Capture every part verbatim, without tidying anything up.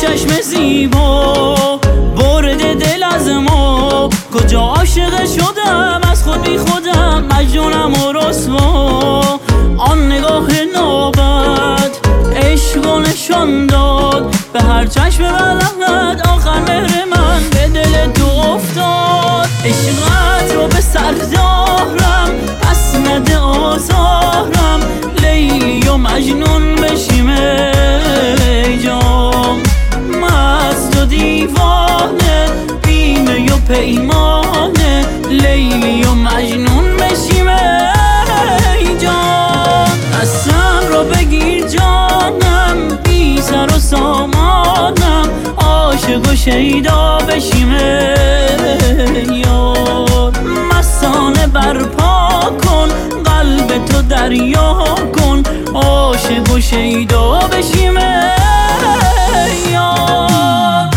چشم زیبا برده دل از ما، کجا عاشق شدم از خود بی خودم، مجنونم و رسوا. آن نگاه نابد عشق و نشان داد، به هر چشم بلند آخر مهر من به دل تو افتاد. عشقت رو به سر دارم پس نده آزارم، لیلی و مجنون بشیم ای جان. مست و دیوانه بیمه و پیمانه، لیلی و مجنون بشیم ای جان. دستم رو بگیر جانم بی سر و سامانم، عاشق و شیدا بشیم ای یار. مستانه برپا کن قلب تو دریا کن، عاشق و شیدا بشیم ای یار.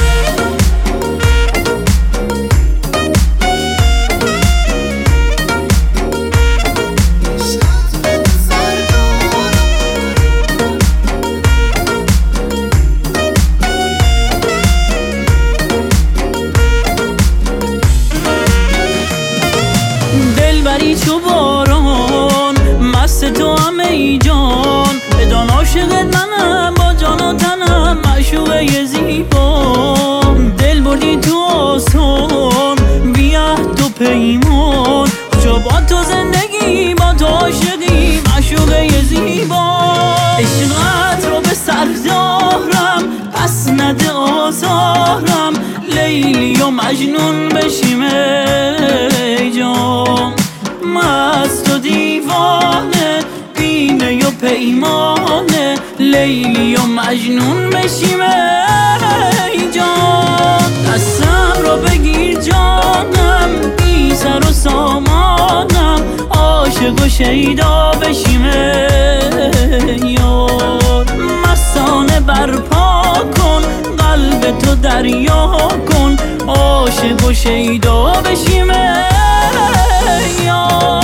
دلبری چو باران مست تو هم ای جان، بدان عاشقت منم با جان و تنم معشوقه زیبا. دل بردی تو آسان بی عهد و پیمان، کجا با تو زندگی با تو عاشقی معشوقه زیبا. عشقت رو به سر دارم پس نده آزارم، لیلی و مجنون بشیم ای جان. مست و دیوانه بیمه و پیمانه، لیلی و مجنون بشیم ای جان. دستم رو بگیر جانم بی سر و سامانم، عاشق و شیدا بشیم ای یار. مستانه برپا کن قلب تو دریا کن، عاشق و شیدا بشیم ای یار.